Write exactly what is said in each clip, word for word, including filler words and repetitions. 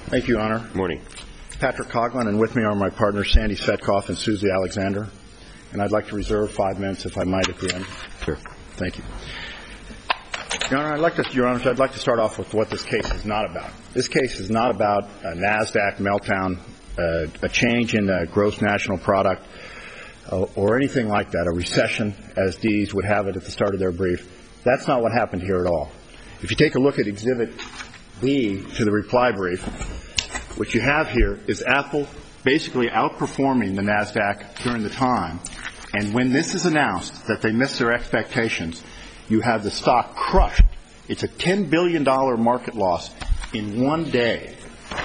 Thank you, Your Honor. Good morning. Patrick Coughlin, and with me are my partners Sandy Svetkoff and Susie Alexander. And I'd like to reserve five minutes, if I might, at the end. Sure. Thank you. Your Honor, I'd like to, Your Honor, I'd like to start off with what this case is not about. This case is not about a NASDAQ meltdown, uh, a change in the gross national product, uh, or anything like that, a recession, as Dees would have it at the start of their brief. That's not what happened here at all. If you take a look at Exhibit B to the reply brief, what you have here is Apple basically outperforming the NASDAQ during the time. And when this is announced that they missed their expectations, you have the stock crushed. It's a ten billion dollars market loss in one day.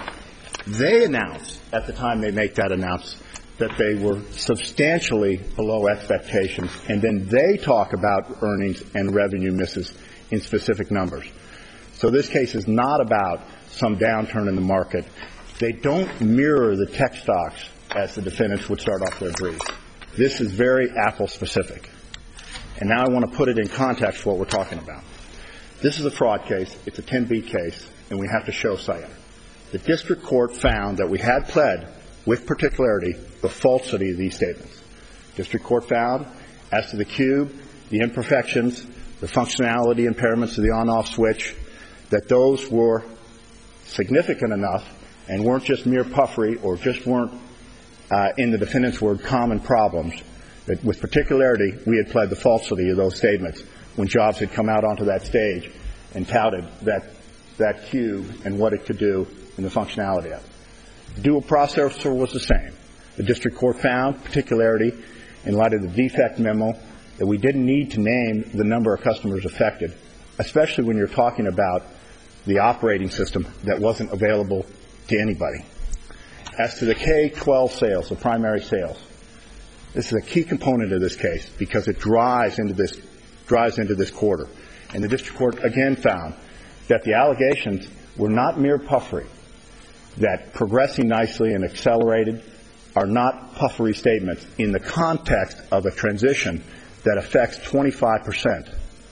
They announced, at the time they make that announcement, that they were substantially below expectations, and then they talk about earnings and revenue misses in specific numbers. So this case is not about some downturn in the market. They don't mirror the tech stocks as the defendants would start off their brief. This is very Apple-specific. And now I want to put it in context for what we're talking about. This is a fraud case. It's a ten B case, and we have to show scienter. The district court found that we had pled, with particularity, the falsity of these statements. District court found, as to the cube, the imperfections, the functionality impairments of the on-off switch, that those were significant enough and weren't just mere puffery or just weren't, uh, in the defendant's word, common problems, that with particularity we had pled the falsity of those statements when Jobs had come out onto that stage and touted that, that cube and what it could do and the functionality of it. The dual processor was the same. The district court found particularity in light of the defect memo that we didn't need to name the number of customers affected, especially when you're talking about the operating system that wasn't available to anybody. As to the K twelve sales, the primary sales, this is a key component of this case because it drives into this, drives into this quarter. And the district court again found that the allegations were not mere puffery, that progressing nicely and accelerated are not puffery statements in the context of a transition that affects twenty-five percent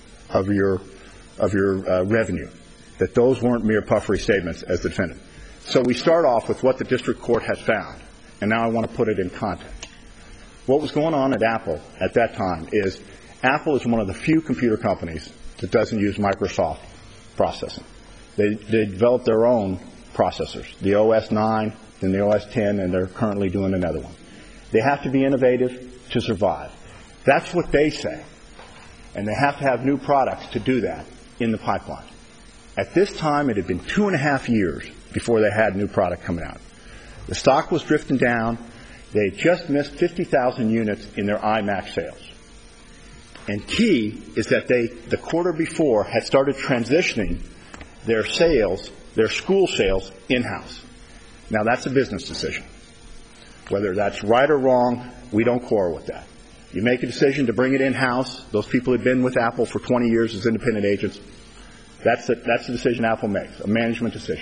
of your of your uh, revenue, that those weren't mere puffery statements as the defendant. So we start off with what the district court has found, and now I want to put it in context. What was going on at Apple at that time is Apple is one of the few computer companies that doesn't use Microsoft processing. They, they developed their own processors, the O S nine and the O S ten, and they're currently doing another one. They have to be innovative to survive. That's what they say. And they have to have new products to do that in the pipeline. At this time, it had been two and a half years before they had new product coming out. The stock was drifting down. They had just missed fifty thousand units in their iMac sales. And key is that they, the quarter before, had started transitioning their sales, their school sales, in-house. Now, that's a business decision. Whether that's right or wrong, we don't quarrel with that. You make a decision to bring it in-house. Those people had been with Apple for twenty years as independent agents. That's a, that's the decision Apple makes, a management decision.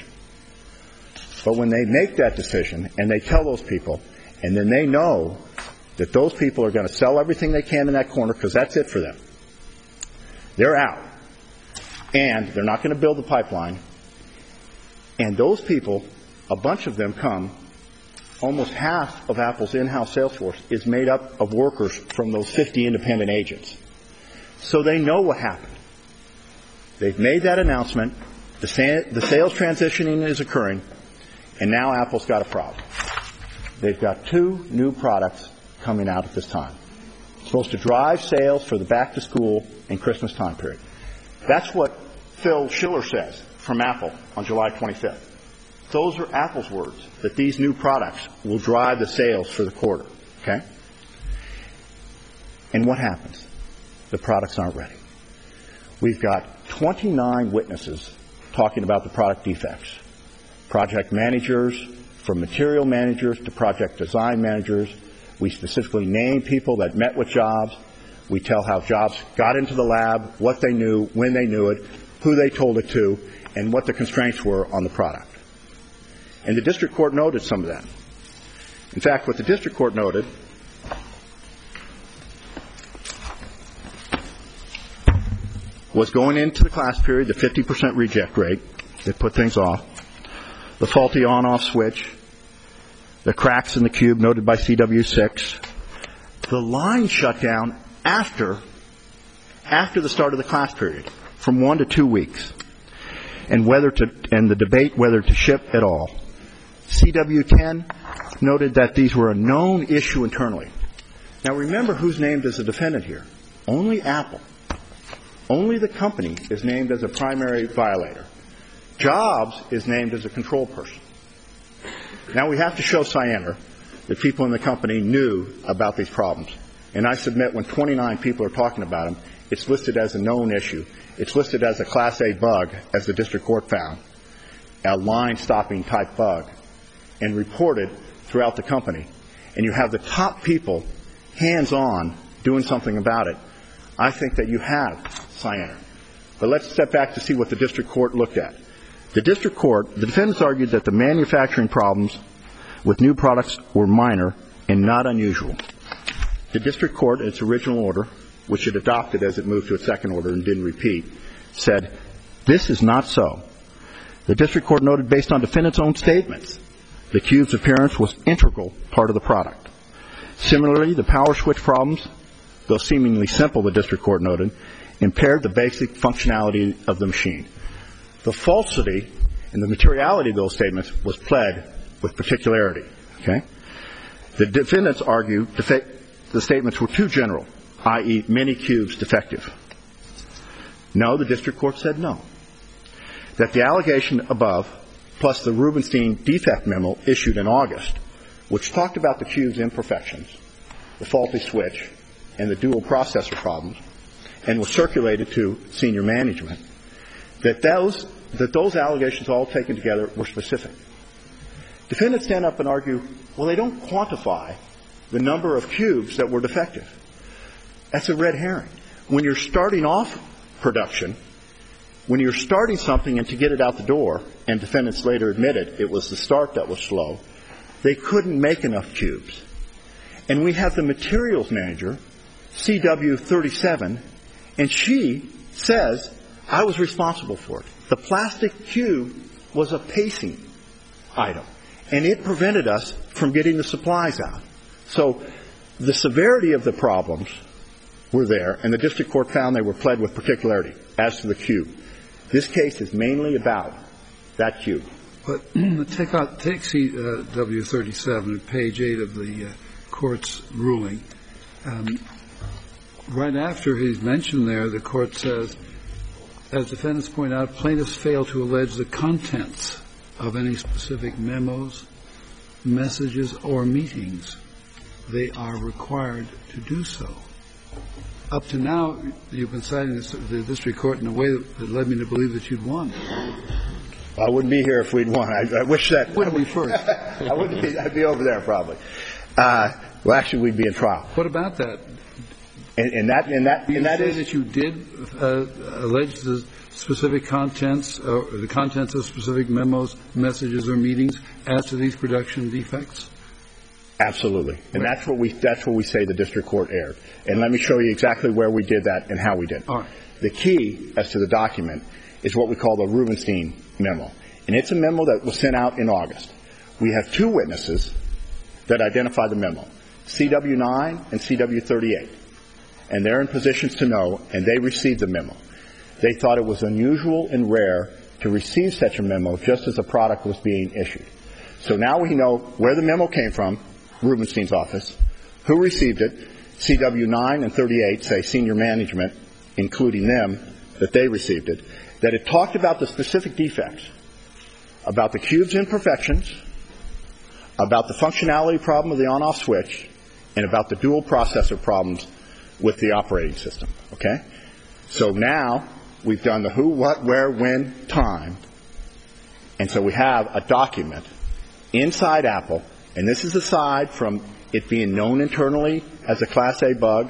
But when they make that decision and they tell those people, and then they know that those people are going to sell everything they can in that corner because that's it for them, they're out. And they're not going to build the pipeline. And those people, a bunch of them come, almost half of Apple's in-house sales force is made up of workers from those fifty independent agents. So they know what happened. They've made that announcement. The, sa- the sales transitioning is occurring, and now Apple's got a problem. They've got two new products coming out at this time. It's supposed to drive sales for the back-to-school and Christmas time period. That's what Phil Schiller says from Apple on July twenty-fifth. Those are Apple's words, that these new products will drive the sales for the quarter. Okay? And what happens? The products aren't ready. We've got twenty-nine witnesses talking about the product defects. Project managers, from material managers to project design managers. We specifically name people that met with Jobs. We tell how Jobs got into the lab, what they knew, when they knew it, who they told it to, and what the constraints were on the product. And the district court noted some of that. In fact, what the district court noted was going into the class period, the fifty percent reject rate that put things off, the faulty on-off switch, the cracks in the cube noted by C W six, the line shut down after, after the start of the class period, from one to two weeks, and whether to, and the debate whether to ship at all. C W ten noted that these were a known issue internally. Now remember who's named as a defendant here. Only Apple. Only the company is named as a primary violator. Jobs is named as a control person. Now we have to show Cyanar that people in the company knew about these problems. And I submit when twenty-nine people are talking about them, it's listed as a known issue. It's listed as a Class A bug, as the district court found, a line-stopping type bug, and reported throughout the company. And you have the top people hands-on doing something about it. I think that you have Cyanar. But let's step back to see what the district court looked at. The district court, the defendants argued that the manufacturing problems with new products were minor and not unusual. The district court, in its original order, which it adopted as it moved to its second order and didn't repeat, said, this is not so. The district court noted, based on defendants' own statements, the cube's appearance was integral part of the product. Similarly, the power switch problems, though seemingly simple, the district court noted, impaired the basic functionality of the machine. The falsity and the materiality of those statements was pled with particularity. Okay? The defendants argued defe- the statements were too general, that is many cubes defective. No, the district court said no. That the allegation above, plus the Rubenstein defect memo issued in August, which talked about the cube's imperfections, the faulty switch, and the dual processor problems, and was circulated to senior management, that those, that those allegations all taken together were specific. Defendants stand up and argue, well, they don't quantify the number of cubes that were defective. That's a red herring. When you're starting off production, when you're starting something and to get it out the door, and defendants later admitted it was the start that was slow, they couldn't make enough cubes. And we have the materials manager, C W thirty-seven, and she says, I was responsible for it. The plastic cube was a pacing item, and it prevented us from getting the supplies out. So the severity of the problems were there, and the district court found they were pled with particularity as to the cube. This case is mainly about that cube. But take out, take C W thirty-seven at page eight of the uh, court's ruling. Um, right after he's mentioned there, the court says, as defendants point out, plaintiffs fail to allege the contents of any specific memos, messages, or meetings. They are required to do so. Up to now, you've been citing this, the district court in a way that led me to believe that you'd won. I wouldn't be here if we'd won. I, I wish that. Wouldn't be first. I wouldn't be. I'd be over there probably. Uh, well, actually, we'd be in trial. What about that? And, and that, and that, you and that say is that you did uh, allege the specific contents, uh, or the contents of specific memos, messages, or meetings as to these production defects? Absolutely, and right. that's what we that's what we say the district court erred. And let me show you exactly where we did that and how we did. All right. The key as to the document is what we call the Rubenstein memo, and it's a memo that was sent out in August. We have two witnesses that identify the memo, C W nine and C W thirty-eight, and they're in positions to know, and they received the memo. They thought it was unusual and rare to receive such a memo just as a product was being issued. So now we know where the memo came from, Rubenstein's office, who received it. C W nine and thirty-eight say senior management, including them, that they received it, that it talked about the specific defects, about the cube's imperfections, about the functionality problem of the on-off switch, and about the dual processor problems with the operating system. Okay? So now we've done the who, what, where, when, time, and so we have a document inside Apple, and this is aside from it being known internally as a Class A bug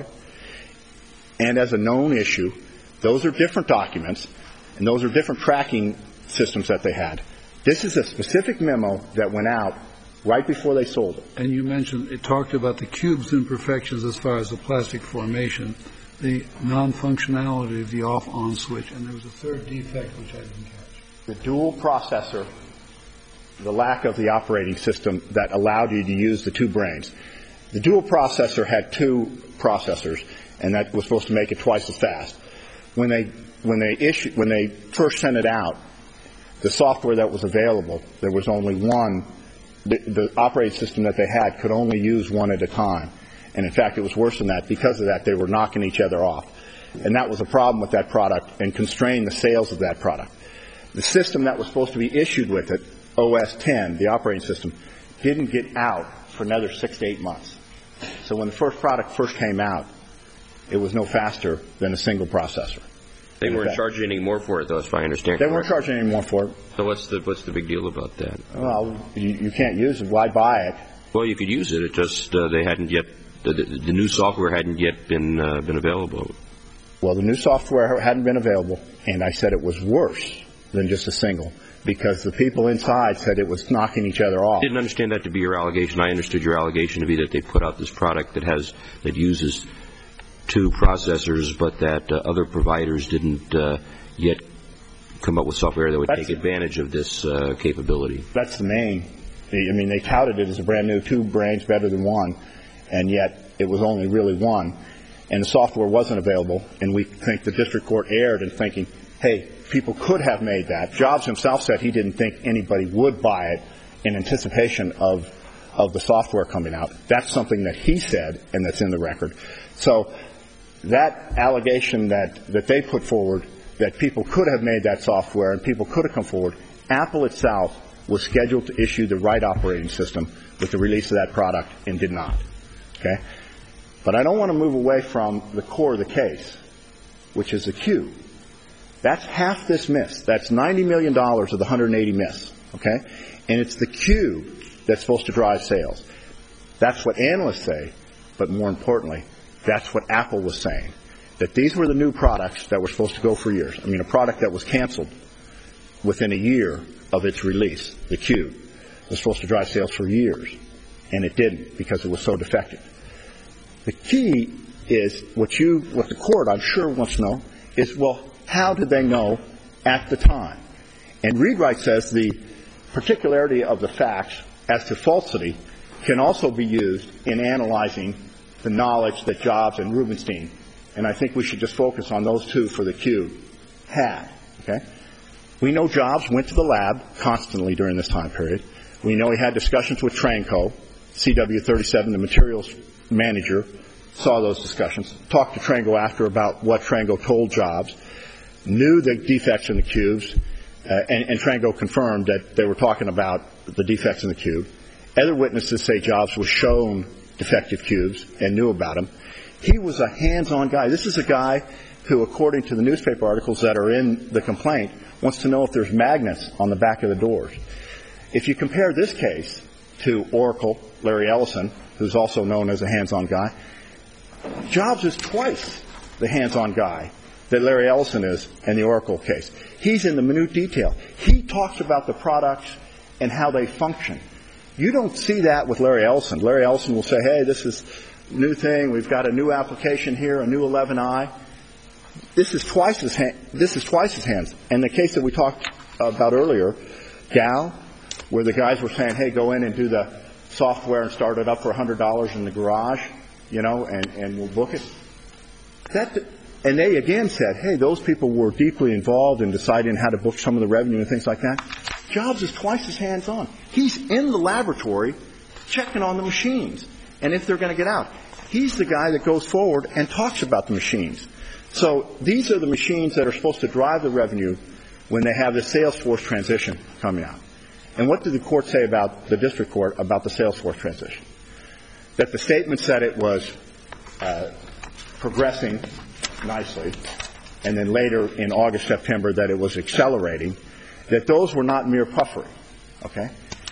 and as a known issue. Those are different documents, and those are different tracking systems that they had. This is a specific memo that went out right before they sold it. And you mentioned it talked about the cube's imperfections as far as the plastic formation, the non-functionality of the off-on switch, and there was a third defect which I didn't catch. The dual processor the lack of the operating system that allowed you to use the two brains. The dual processor had two processors, and that was supposed to make it twice as fast. When they when they issued when they first sent it out, the software that was available, there was only one. The, the operating system that they had could only use one at a time, and in fact, it was worse than that. Because of that, they were knocking each other off, and that was a problem with that product and constrained the sales of that product. The system that was supposed to be issued with it, O S ten, the operating system, didn't get out for another six to eight months. So when the first product first came out, it was no faster than a single processor. They weren't charging any more for it, though, if I understand. They weren't charging any more for it. So what's the what's the big deal about that? Well, you, you can't use it. Why buy it? Well, you could use it. It just uh, they hadn't yet the, the new software hadn't yet been uh, been available. Well, the new software hadn't been available, and I said it was worse than just a single, because the people inside said it was knocking each other off. I didn't understand that to be your allegation. I understood your allegation to be that they put out this product that has that uses two processors, but that uh, other providers didn't uh, yet come up with software that would That's take advantage of this uh, capability. That's the main. I mean, they touted it as a brand new two brains better than one, and yet it was only really one, and the software wasn't available, and we think the district court erred in thinking, hey, people could have made that. Jobs himself said he didn't think anybody would buy it in anticipation of of the software coming out. That's something that he said, and that's in the record. So that allegation that, that they put forward, that people could have made that software and people could have come forward, Apple itself was scheduled to issue the right operating system with the release of that product and did not. Okay? But I don't want to move away from the core of the case, which is the Q. That's half this miss. That's ninety million dollars of the one hundred eighty miss. Okay? And it's the Q that's supposed to drive sales. That's what analysts say, but more importantly, that's what Apple was saying, that these were the new products that were supposed to go for years. I mean, a product that was canceled within a year of its release, the Q, was supposed to drive sales for years, and it didn't because it was so defective. The key is what you, what the court, I'm sure, wants to know is, well, how did they know at the time? And Readwright says the particularity of the facts as to falsity can also be used in analyzing the knowledge that Jobs and Rubenstein, and I think we should just focus on those two for the Q, had. Okay? We know Jobs went to the lab constantly during this time period. We know he had discussions with Tranco, C W thirty-seven, the materials manager, saw those discussions, talked to Trango after about what Trango told Jobs, knew the defects in the cubes, uh, and, and Trango confirmed that they were talking about the defects in the cube. Other witnesses say Jobs was shown defective cubes and knew about them. He was a hands-on guy. This is a guy who, according to the newspaper articles that are in the complaint, wants to know if there's magnets on the back of the doors. If you compare this case to Oracle, Larry Ellison, who's also known as a hands-on guy, Jobs is twice the hands-on guy that Larry Ellison is in the Oracle case. He's in the minute detail. He talks about the products and how they function. You don't see that with Larry Ellison. Larry Ellison will say, hey, this is a new thing. We've got a new application here, a new eleven i. This is twice as ha- this is twice as hands. And the case that we talked about earlier, Dow, where the guys were saying, hey, go in and do the software and start it up for one hundred dollars in the garage, you know, and, and we'll book it. That, and they again said, hey, those people were deeply involved in deciding how to book some of the revenue and things like that. Jobs is twice as hands-on. He's in the laboratory checking on the machines and if they're going to get out. He's the guy that goes forward and talks about the machines. So these are the machines that are supposed to drive the revenue when they have the Salesforce transition coming out. And what did the court say about, the district court, about the Salesforce transition? That the statement said it was uh, progressing nicely, and then later in August, September, that it was accelerating, that those were not mere puffery. Okay?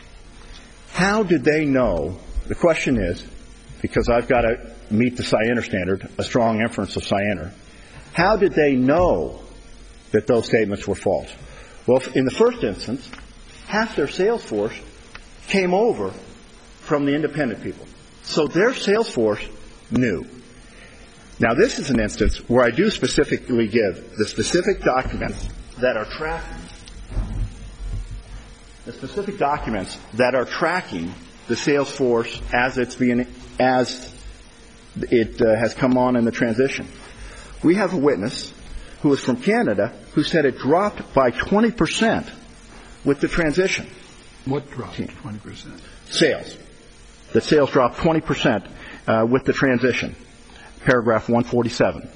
How did they know? The question is, because I've got to meet the Cyanar standard, a strong inference of Cyanar, how did they know that those statements were false? Well, in the first instance, half their sales force came over from the independent people. So their sales force knew. Now, this is an instance where I do specifically give the specific documents that are tracking the specific documents that are tracking the sales force as it's being, as it uh, has come on in the transition. We have a witness who is from Canada who said it dropped by twenty percent with the transition. What dropped twenty percent? Sales. The sales dropped twenty percent uh, with the transition. Paragraph one forty-seven.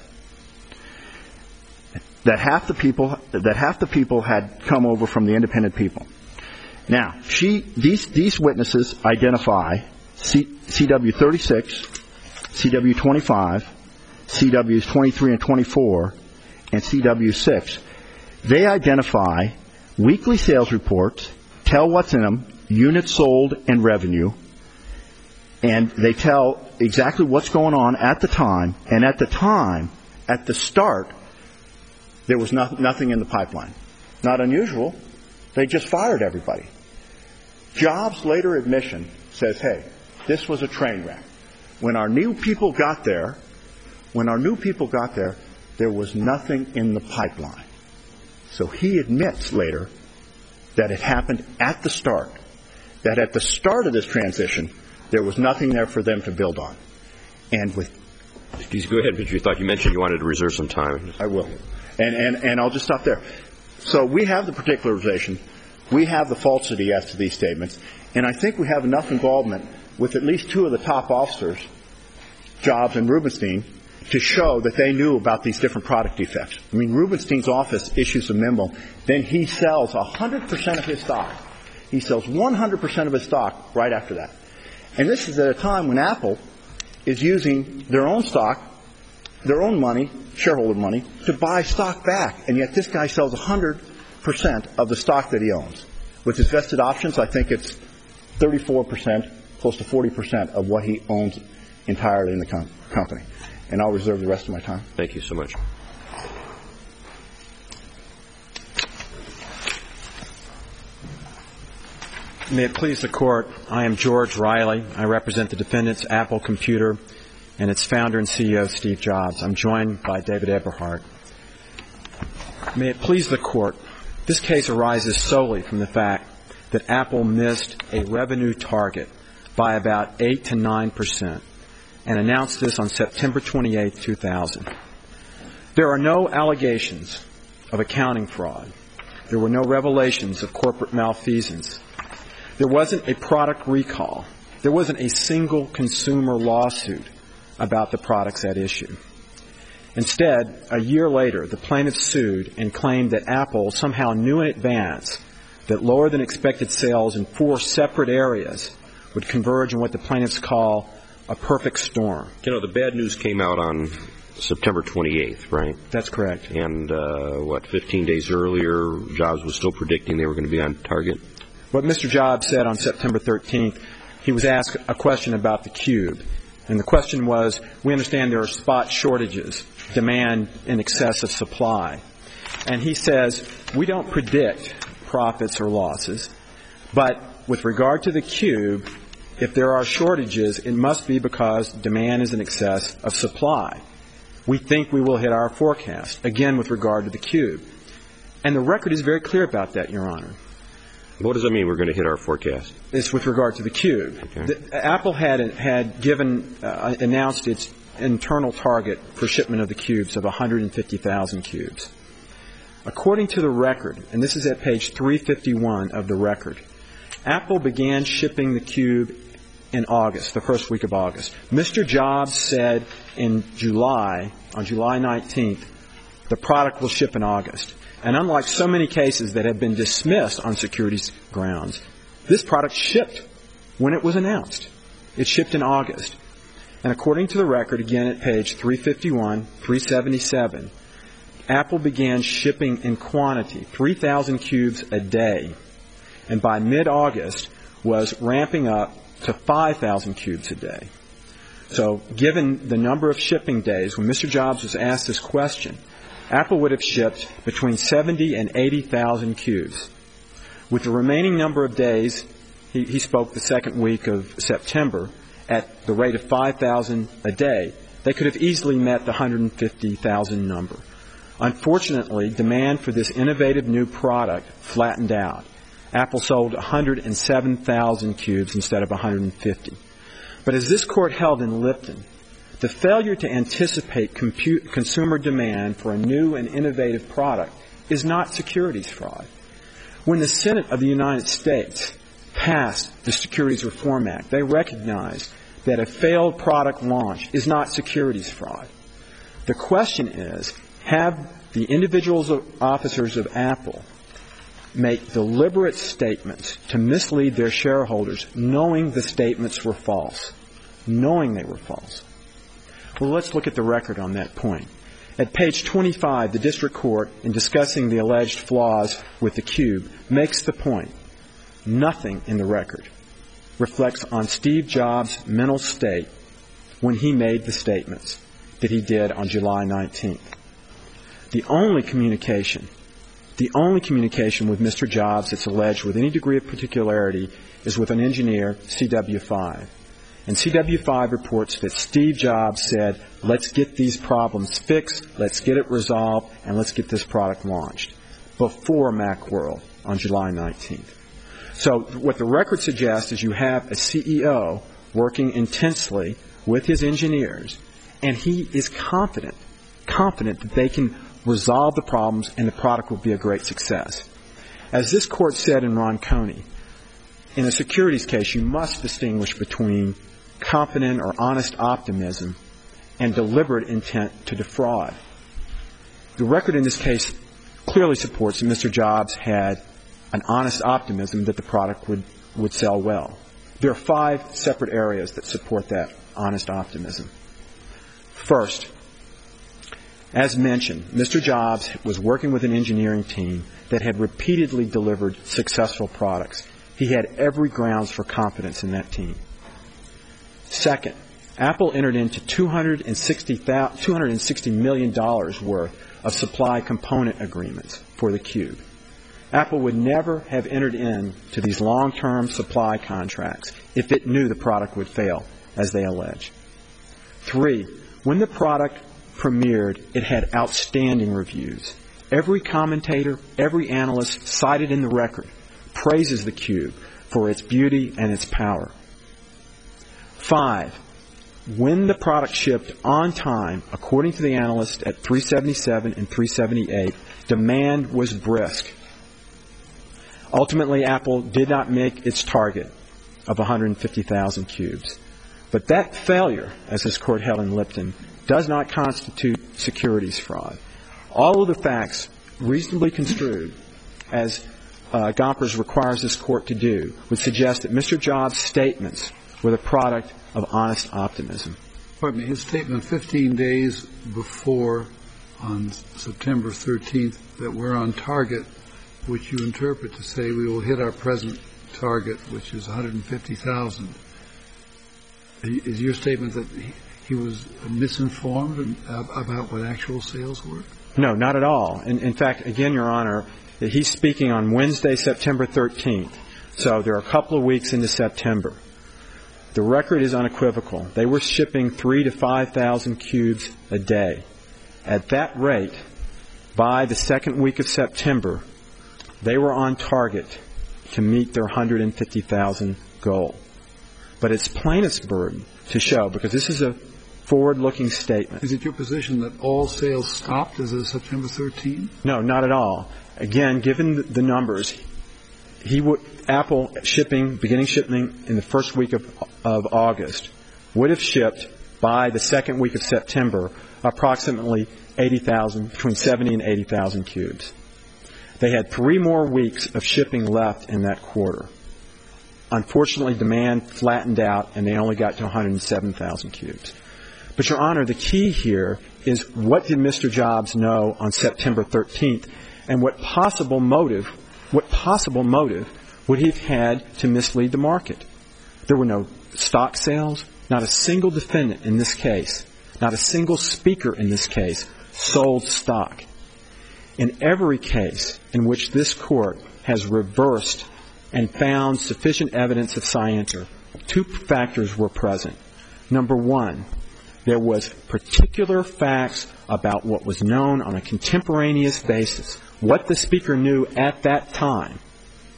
That half the people that half the people had come over from the independent people. Now, she these these witnesses identify C, CW thirty-six, C W twenty-five, C Ws twenty-three and twenty-four, and C W six. They identify weekly sales reports, tell what's in them, units sold, and revenue, and they tell exactly what's going on at the time. And at the time, at the start, there was no, nothing in the pipeline. Not unusual. They just fired everybody. Jobs' later admission says, hey, this was a train wreck. When our new people got there, when our new people got there, there was nothing in the pipeline. So he admits later that it happened at the start, that at the start of this transition, there was nothing there for them to build on. And with... Excuse me, go ahead, Mister You thought you mentioned you wanted to reserve some time. I will. And, and, and I'll just stop there. So we have the particularization. We have the falsity as to these statements. And I think we have enough involvement with at least two of the top officers, Jobs and Rubenstein, to show that they knew about these different product defects. I mean, Rubenstein's office issues a memo. Then he sells one hundred percent of his stock. He sells one hundred percent of his stock right after that. And this is at a time when Apple is using their own stock, their own money, shareholder money, to buy stock back. And yet this guy sells one hundred percent of the stock that he owns. With his vested options, I think it's thirty-four percent, close to forty percent of what he owns entirely in the com- company. And I'll reserve the rest of my time. Thank you so much. May it please the Court, I am George Riley. I represent the defendants, Apple Computer, and its founder and C E O, Steve Jobs. I'm joined by David Eberhardt. May it please the Court, this case arises solely from the fact that Apple missed a revenue target by about eight to nine percent and announced this on September twenty-eighth, two thousand. There are no allegations of accounting fraud. There were no revelations of corporate malfeasance. There wasn't a product recall. There wasn't a single consumer lawsuit about the products at issue. Instead, a year later, the plaintiffs sued and claimed that Apple somehow knew in advance that lower than expected sales in four separate areas would converge in what the plaintiffs call a perfect storm. You know, the bad news came out on September twenty-eighth, right? That's correct. And, uh, what, fifteen days earlier, Jobs was still predicting they were going to be on target? What Mister Jobs said on September thirteenth, he was asked a question about the Cube. And the question was, we understand there are spot shortages, demand in excess of supply. And he says, we don't predict profits or losses, but with regard to the Cube, if there are shortages, it must be because demand is in excess of supply. We think we will hit our forecast, again with regard to the Cube. And the record is very clear about that, Your Honor. What does that mean, we're going to hit our forecast? It's with regard to the Cube. Okay. The, Apple had had given, uh, announced its internal target for shipment of the Cubes of one hundred fifty thousand cubes. According to the record, and this is at page three fifty-one of the record, Apple began shipping the Cube in August, the first week of August. Mister Jobs said in July, on July nineteenth, the product will ship in August. And unlike so many cases that have been dismissed on securities grounds, this product shipped when it was announced. It shipped in August. And according to the record, again at page three fifty-one, three seventy-seven, Apple began shipping in quantity, three thousand cubes a day, and by mid-August was ramping up to five thousand cubes a day. So given the number of shipping days, when Mister Jobs was asked this question, Apple would have shipped between seventy and eighty thousand cubes. With the remaining number of days, he, he spoke the second week of September, at the rate of five thousand a day, they could have easily met the one hundred fifty thousand number. Unfortunately, demand for this innovative new product flattened out. Apple sold one hundred seven thousand cubes instead of one hundred fifty. But as this court held in Lipton, the failure to anticipate compute, consumer demand for a new and innovative product is not securities fraud. When the Senate of the United States passed the Securities Reform Act, they recognized that a failed product launch is not securities fraud. The question is, have the individual officers of Apple make deliberate statements to mislead their shareholders, knowing the statements were false, knowing they were false? Well, let's look at the record on that point. At page twenty-five, the district court, in discussing the alleged flaws with the cube, makes the point: nothing in the record reflects on Steve Jobs' mental state when he made the statements that he did on July nineteenth. The only communication, the only communication with Mister Jobs that's alleged with any degree of particularity is with an engineer, C W five. And C W five reports that Steve Jobs said, let's get these problems fixed, let's get it resolved, and let's get this product launched before Macworld on July nineteenth. So what the record suggests is you have a C E O working intensely with his engineers, and he is confident, confident that they can resolve the problems and the product will be a great success. As this court said in Ronconi, in a securities case, you must distinguish between confident or honest optimism and deliberate intent to defraud. The record in this case clearly supports that Mister Jobs had an honest optimism that the product would, would sell well. There are five separate areas that support that honest optimism. First, as mentioned, Mister Jobs was working with an engineering team that had repeatedly delivered successful products. He had every grounds for confidence in that team. Second, Apple entered into two hundred sixty million dollars worth of supply component agreements for the Cube. Apple would never have entered into these long-term supply contracts if it knew the product would fail, as they allege. Three, when the product premiered, it had outstanding reviews. Every commentator, every analyst cited in the record praises the Cube for its beauty and its power. Five, when the product shipped on time, according to the analyst at three seventy-seven and three seventy-eight, demand was brisk. Ultimately, Apple did not make its target of one hundred fifty thousand cubes. But that failure, as this court held in Lipton, does not constitute securities fraud. All of the facts reasonably construed, as uh, Gompers requires this court to do, would suggest that Mister Jobs' statements were the product of honest optimism. Pardon me, his statement fifteen days before, on September thirteenth, that we're on target, which you interpret to say we will hit our present target, which is one hundred fifty thousand. Is your statement that he, he was misinformed about what actual sales were? No, not at all. In, in fact, again, Your Honor, he's speaking on Wednesday, September thirteenth. So there are a couple of weeks into September. The record is unequivocal. They were shipping three to five thousand cubes a day. At that rate, by the second week of September, they were on target to meet their one hundred fifty thousand goal. But it's plaintiff's burden to show, because this is a forward-looking statement. Is it your position that all sales stopped as of September thirteenth? No, not at all. Again, given the numbers, he would, Apple shipping, beginning shipping in the first week of, of August, would have shipped by the second week of September approximately eighty thousand, between seventy and eighty thousand cubes. They had three more weeks of shipping left in that quarter. Unfortunately, demand flattened out, and they only got to one hundred seven thousand cubes. But, Your Honor, the key here is what did Mister Jobs know on September thirteenth, and what possible motive, what possible motive would he have had to mislead the market? There were no stock sales. Not a single defendant in this case, not a single speaker in this case, sold stock. In every case in which this court has reversed and found sufficient evidence of scienter, two factors were present. Number one, there was particular facts about what was known on a contemporaneous basis, what the speaker knew at that time.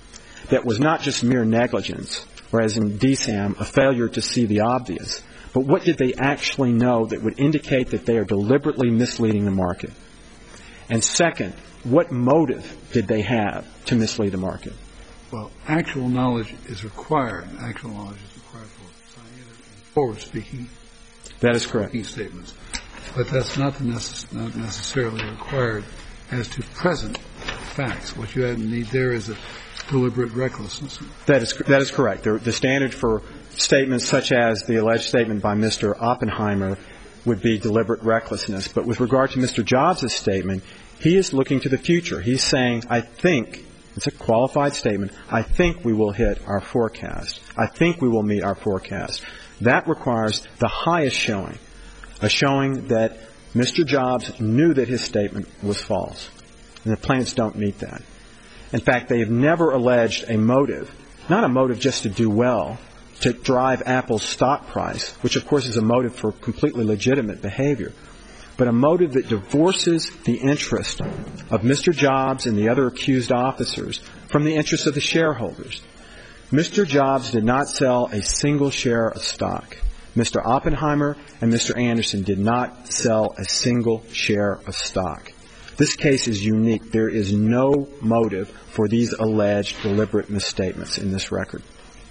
that was not just mere negligence, whereas in D SAM, a failure to see the obvious, but what did they actually know that would indicate that they are deliberately misleading the market? And second, what motive did they have to mislead the market? Well, actual knowledge is required. Actual knowledge is required for scientific and forward-speaking That is correct. statements. But that's not, the necess- not necessarily required as to present facts. What you need there is a deliberate recklessness. That is that is correct. The, the standard for statements such as the alleged statement by Mister Oppenheimer would be deliberate recklessness. But with regard to Mister Jobs' statement, he is looking to the future. He's saying, I think, it's a qualified statement, I think we will hit our forecast. I think we will meet our forecast. That requires the highest showing, a showing that Mister Jobs knew that his statement was false. And the plaintiffs don't meet that. In fact, they have never alleged a motive, not a motive just to do well, to drive Apple's stock price, which of course is a motive for completely legitimate behavior, but a motive that divorces the interest of Mister Jobs and the other accused officers from the interest of the shareholders. Mister Jobs did not sell a single share of stock. Mister Oppenheimer and Mister Anderson did not sell a single share of stock. This case is unique. There is no motive for these alleged deliberate misstatements in this record.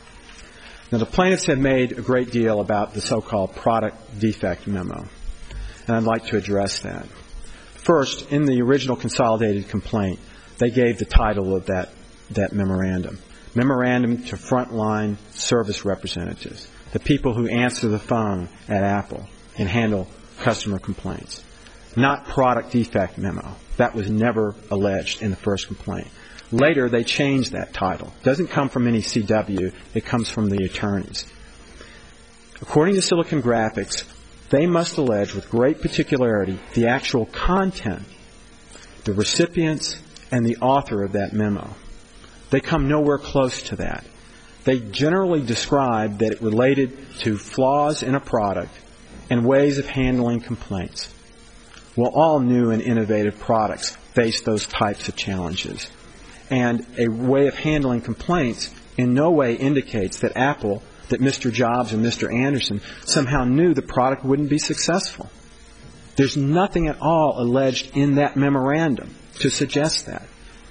Now, the plaintiffs have made a great deal about the so-called product defect memo, and I'd like to address that. First, in the original consolidated complaint, they gave the title of that, that memorandum, Memorandum to Frontline Service Representatives, the people who answer the phone at Apple and handle customer complaints. Not product defect memo. That was never alleged in the first complaint. Later, they changed that title. It doesn't come from any C W. It comes from the attorneys. According to Silicon Graphics, they must allege with great particularity the actual content, the recipients, and the author of that memo. They come nowhere close to that. They generally describe that it related to flaws in a product and ways of handling complaints. Well, all new and innovative products face those types of challenges. And a way of handling complaints in no way indicates that Apple, that Mister Jobs and Mister Anderson somehow knew the product wouldn't be successful. There's nothing at all alleged in that memorandum to suggest that.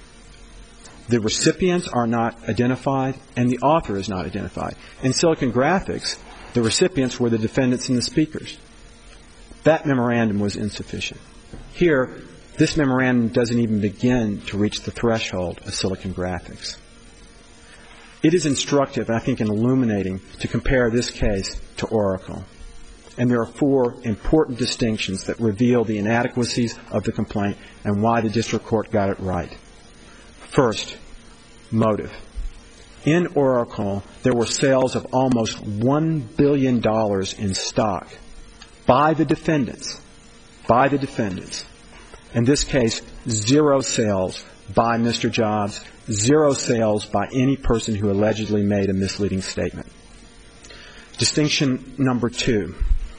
The recipients are not identified and the author is not identified. In Silicon Graphics, the recipients were the defendants and the speakers. That memorandum was insufficient. Here, this memorandum doesn't even begin to reach the threshold of Silicon Graphics. It is instructive, I think, and illuminating to compare this case to Oracle. And there are four important distinctions that reveal the inadequacies of the complaint and why the district court got it right. First, motive. In Oracle, there were sales of almost one billion dollars in stock by the defendants, by the defendants. In this case, zero sales by Mister Jobs, zero sales by any person who allegedly made a misleading statement. Distinction number two.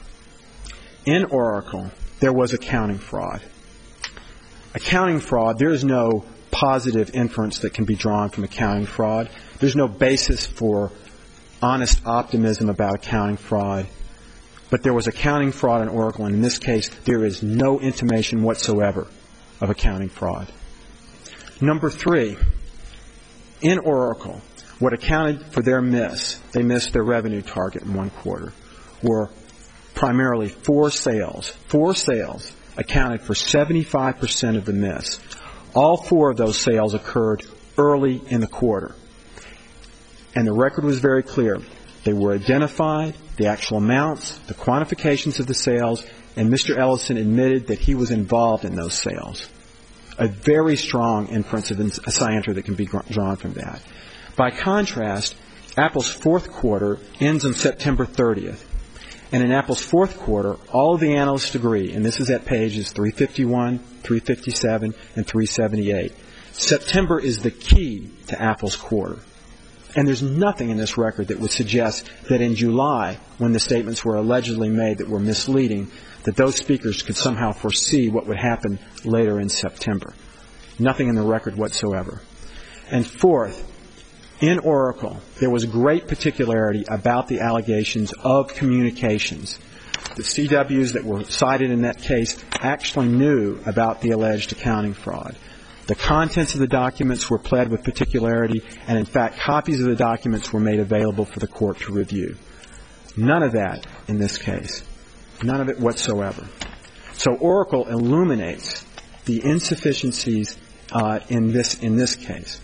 In Oracle, there was accounting fraud. Accounting fraud, there is no positive inference that can be drawn from accounting fraud. There's no basis for honest optimism about accounting fraud. But there was accounting fraud in Oracle, and in this case, there is no intimation whatsoever of accounting fraud. Number three, in Oracle, what accounted for their miss, they missed their revenue target in one quarter, were primarily four sales. Four sales accounted for seventy-five percent of the miss. All four of those sales occurred early in the quarter. And the record was very clear. They were identified, the actual amounts, the quantifications of the sales, and Mister Ellison admitted that he was involved in those sales. A very strong inference of a scienter that can be drawn from that. By contrast, Apple's fourth quarter ends on September thirtieth. And in Apple's fourth quarter, all of the analysts agree, and this is at pages three fifty-one, three fifty-seven, and three seventy-eight, September is the key to Apple's quarter. And there's nothing in this record that would suggest that in July, when the statements were allegedly made that were misleading, that those speakers could somehow foresee what would happen later in September. Nothing in the record whatsoever. And fourth, In Oracle, there was great particularity about the allegations of communications. The C Ws that were cited in that case actually knew about the alleged accounting fraud. The contents of the documents were pled with particularity, and in fact, copies of the documents were made available for the court to review. None of that in this case. None of it whatsoever. So Oracle illuminates the insufficiencies uh, in this in this case.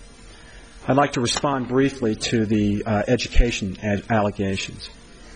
I'd like to respond briefly to the uh, education ad- allegations.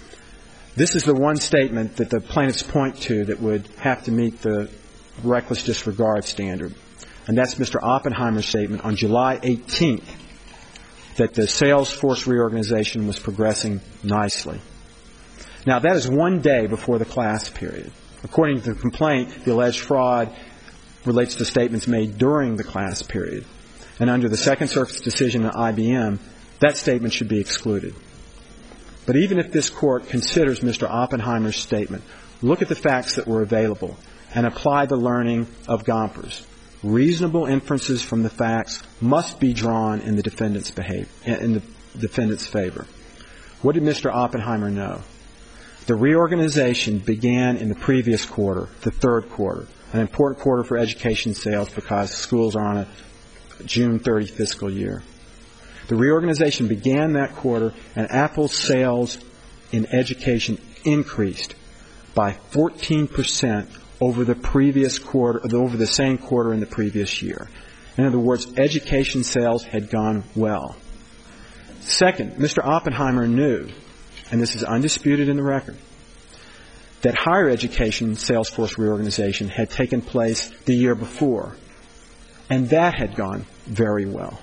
This is the one statement that the plaintiffs point to that would have to meet the reckless disregard standard, and that's Mister Oppenheimer's statement on July eighteenth that the sales force reorganization was progressing nicely. Now, that is one day before the class period. According to the complaint, the alleged fraud relates to statements made during the class period. And under the Second Circuit's decision at I B M, that statement should be excluded. But even if this Court considers Mister Oppenheimer's statement, look at the facts that were available and apply the learning of Gompers. Reasonable inferences from the facts must be drawn in the defendant's behavior, in the defendant's favor. What did Mister Oppenheimer know? The reorganization began in the previous quarter, the third quarter, an important quarter for education sales because schools are on a June thirtieth fiscal year. The reorganization began that quarter, and Apple's sales in education increased by fourteen percent over the previous quarter, over the same quarter in the previous year. In other words, education sales had gone well. Second, Mister Oppenheimer knew, and this is undisputed in the record, that higher education sales force reorganization had taken place the year before, and that had gone very well.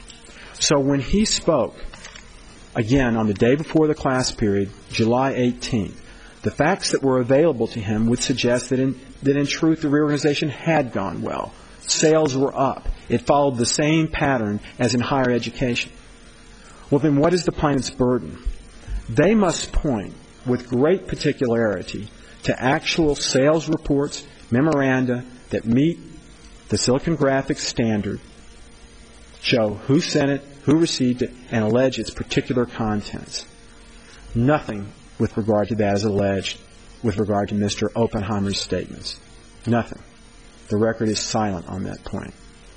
So when he spoke, again, on the day before the class period, July eighteenth, the facts that were available to him would suggest that in, that in truth the reorganization had gone well. Sales were up. It followed the same pattern as in higher education. Well, then what is the plaintiff's burden? They must point with great particularity to actual sales reports, memoranda that meet the Silicon Graphics standard, show who sent it, who received it, and allege its particular contents. Nothing with regard to that is alleged with regard to Mister Oppenheimer's statements. Nothing. The record is silent on that point.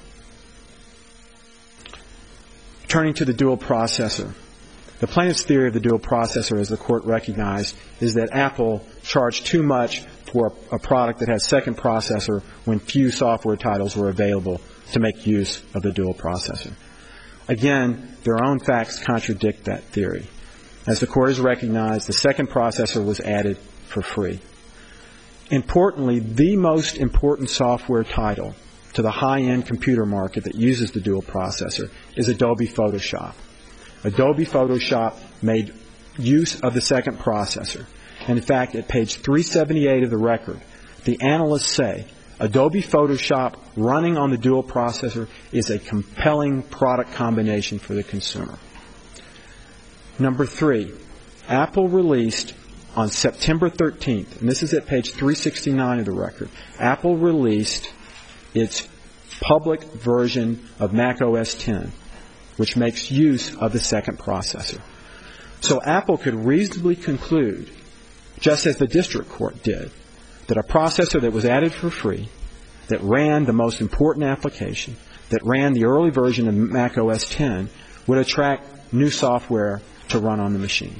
Turning to the dual processor. The plaintiff's theory of the dual processor, as the Court recognized, is that Apple charged too much for a product that has second processor when few software titles were available to make use of the dual processor. Again, their own facts contradict that theory. As the Court has recognized, the second processor was added for free. Importantly, the most important software title to the high-end computer market that uses the dual processor is Adobe Photoshop. Adobe Photoshop made use of the second processor. And in fact, at page three seventy-eight of the record, the analysts say Adobe Photoshop running on the dual processor is a compelling product combination for the consumer. Number three, Apple released on September thirteenth, and this is at page three sixty-nine of the record, Apple released its public version of Mac O S X, which makes use of the second processor. So Apple could reasonably conclude, just as the district court did, that a processor that was added for free, that ran the most important application, that ran the early version of Mac O S X, would attract new software to run on the machine.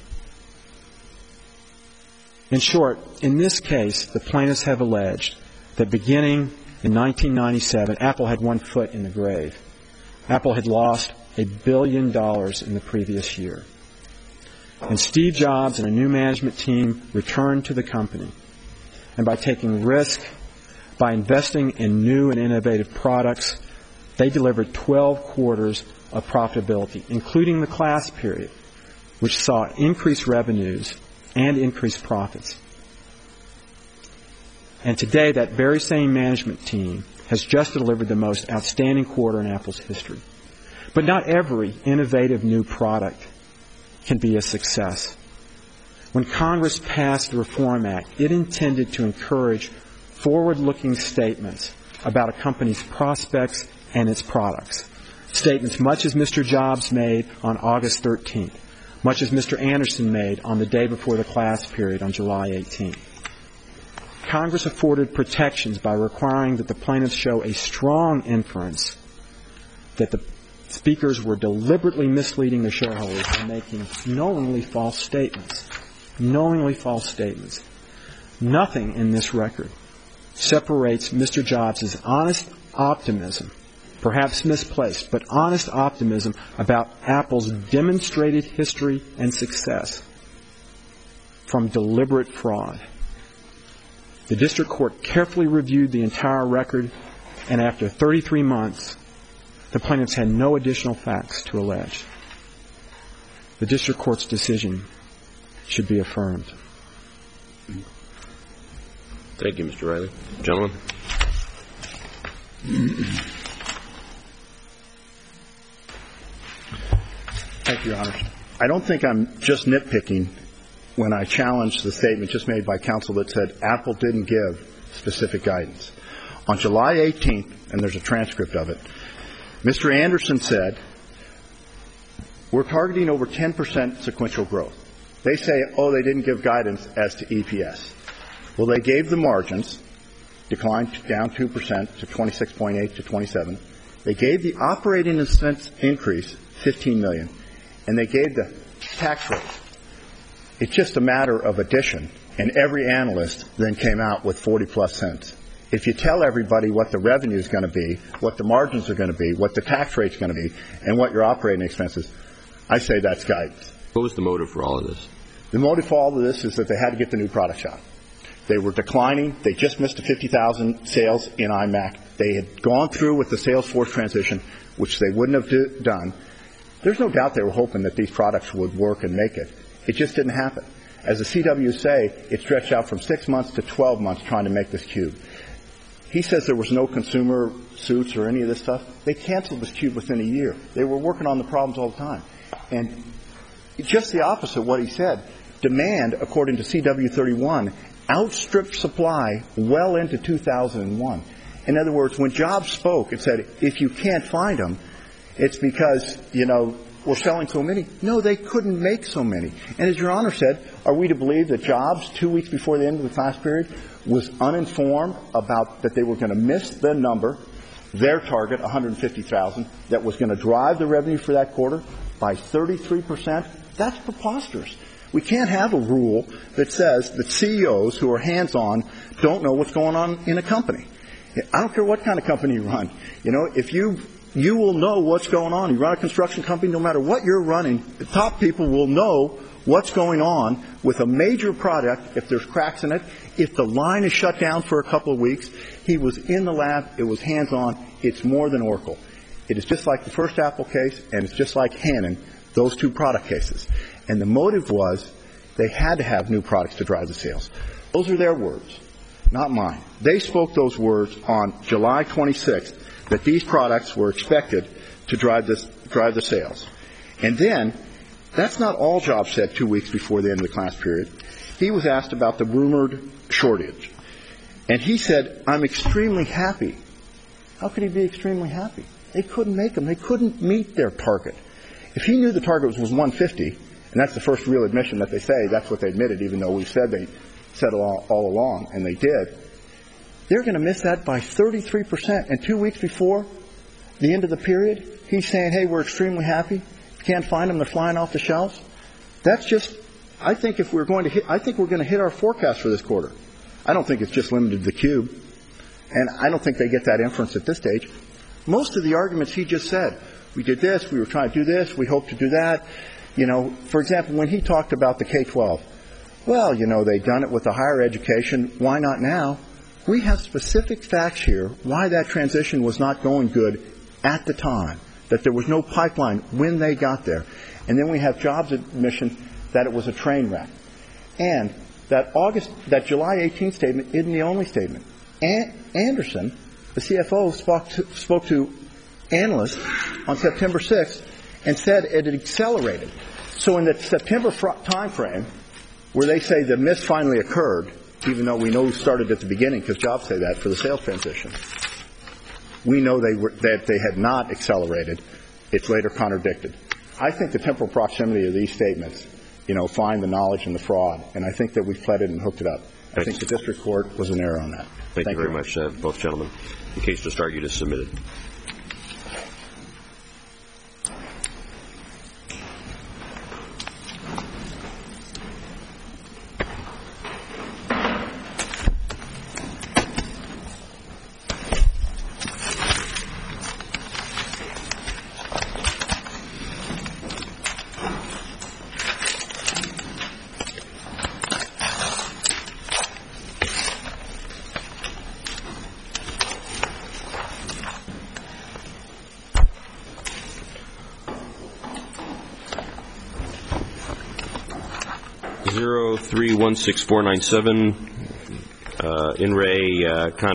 In short, in this case, the plaintiffs have alleged that beginning in nineteen ninety-seven, Apple had one foot in the grave. Apple had lost a billion dollars in the previous year. And Steve Jobs and a new management team returned to the company. And by taking risk, by investing in new and innovative products, they delivered twelve quarters of profitability, including the class period, which saw increased revenues and increased profits. And today, that very same management team has just delivered the most outstanding quarter in Apple's history. But not every innovative new product can be a success. When Congress passed the Reform Act, it intended to encourage forward-looking statements about a company's prospects and its products. statements much as Mister Jobs made on August thirteenth, much as Mister Anderson made on the day before the class period on July eighteenth. Congress afforded protections by requiring that the plaintiffs show a strong inference that the speakers were deliberately misleading the shareholders and making knowingly false statements. Knowingly false statements. Nothing in this record separates Mister Jobs' honest optimism, perhaps misplaced, but honest optimism about Apple's demonstrated history and success from deliberate fraud. The district court carefully reviewed the entire record, and after thirty-three months, the plaintiffs had no additional facts to allege. The district court's decision should be affirmed. Thank you, Mister Riley. Gentlemen. Thank you, Your Honor. I don't think I'm just nitpicking when I challenge the statement just made by counsel that said Apple didn't give specific guidance. On July eighteenth, and there's a transcript of it, Mister Anderson said, we're targeting over ten percent sequential growth. They say, oh, they didn't give guidance as to E P S. Well, they gave the margins, declined down two percent to twenty-six point eight to twenty-seven. They gave the operating expense increase, fifteen million dollars, and they gave the tax rate. It's just a matter of addition, and every analyst then came out with forty plus cents. If you tell everybody what the revenue is going to be, what the margins are going to be, what the tax rate is going to be, and what your operating expenses, I say that's guidance. What was the motive for all of this? The motive for all of this is that they had to get the new products out. They were declining. They just missed the fifty thousand sales in iMac. They had gone through with the Salesforce transition, which they wouldn't have do, done. There's no doubt they were hoping that these products would work and make it. It just didn't happen. As the C W say, it stretched out from six months to twelve months trying to make this cube. He says there was no consumer suits or any of this stuff. They canceled this cube within a year. They were working on the problems all the time. And just the opposite of what he said. Demand, according to C W thirty-one, outstripped supply well into two thousand one. In other words, when Jobs spoke and said, if you can't find them, it's because, you know, we're selling so many. No, they couldn't make so many. And as Your Honor said, are we to believe that Jobs, two weeks before the end of the class period, was uninformed about that they were going to miss the number, their target, one hundred fifty thousand, that was going to drive the revenue for that quarter by thirty-three percent? That's preposterous. We can't have a rule that says that C E Os who are hands-on don't know what's going on in a company. I don't care what kind of company you run. You know, if you you will know what's going on. You run a construction company, no matter what you're running, the top people will know what's going on with a major product if there's cracks in it. If the line is shut down for a couple of weeks, he was in the lab, it was hands-on. It's more than Oracle. It is just like the first Apple case, and it's just like Hannon, those two product cases. And the motive was they had to have new products to drive the sales. Those are their words, not mine. They spoke those words on July twenty-sixth, that these products were expected to drive this, drive the sales. And then, that's not all Jobs said two weeks before the end of the class period. He was asked about the rumored shortage. And he said, I'm extremely happy. How could he be extremely happy? They couldn't make them. They couldn't meet their target. If he knew the target was one hundred fifty, and that's the first real admission that they say, that's what they admitted, even though we said they said all, all along, and they did, they're going to miss that by thirty-three percent. And two weeks before the end of the period, he's saying, hey, we're extremely happy. Can't find them. They're flying off the shelves. That's just, I think if we're going to hit, I think we're going to hit our forecast for this quarter. I don't think it's just limited to the cube. And I don't think they get that inference at this stage. Most of the arguments he just said, we did this, we were trying to do this, we hope to do that. You know, for example, when he talked about the K twelve, well, you know, they've done it with the higher education. Why not now? We have specific facts here why that transition was not going good at the time, that there was no pipeline when they got there. And then we have Jobs' admission that it was a train wreck. And that August, that July eighteenth statement isn't the only statement. An- Anderson, the C F O, spoke to, spoke to analysts on September sixth and said it had accelerated. So in the September fr- time frame, where they say the miss finally occurred, even though we know it started at the beginning because Jobs say that for the sales transition, we know they were, that they had not accelerated it's later contradicted. I think the temporal proximity of these statements, you know, find the knowledge and the fraud, and I think that we've pled it and hooked it up. I Thanks. think the district court was in error on that. Thank, Thank you very you. much, uh, both gentlemen. The case just argued is submitted. zero three one six four nine seven, uh, in re uh,